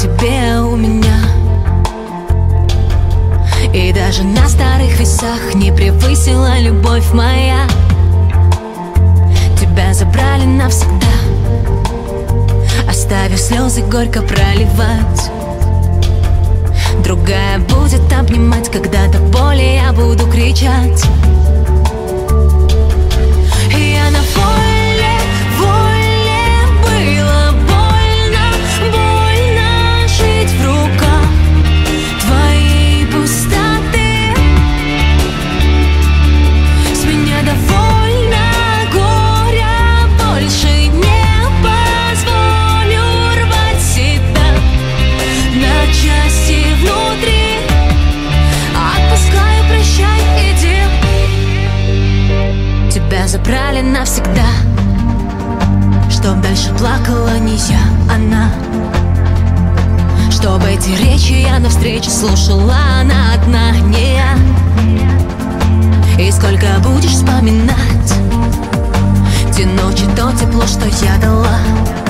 тебе у меня. И даже на старых весах не превысила любовь моя. Тебя забрали навсегда, оставив слезы горько проливать. Другая будет обнимать, когда до боли я буду кричать. Я на воле, воле, было больно, больно жить в руках твоей пустоты. С меня довольно горя, больше не позволю рвать себя на части внутри. Отпускаю, прощай, иди. Тебя забрали навсегда, чтоб дальше плакала не я, она. Чтобы эти речи я навстречу слушала, она одна, не я. И сколько будешь вспоминать те ночи, то тепло, что я дала.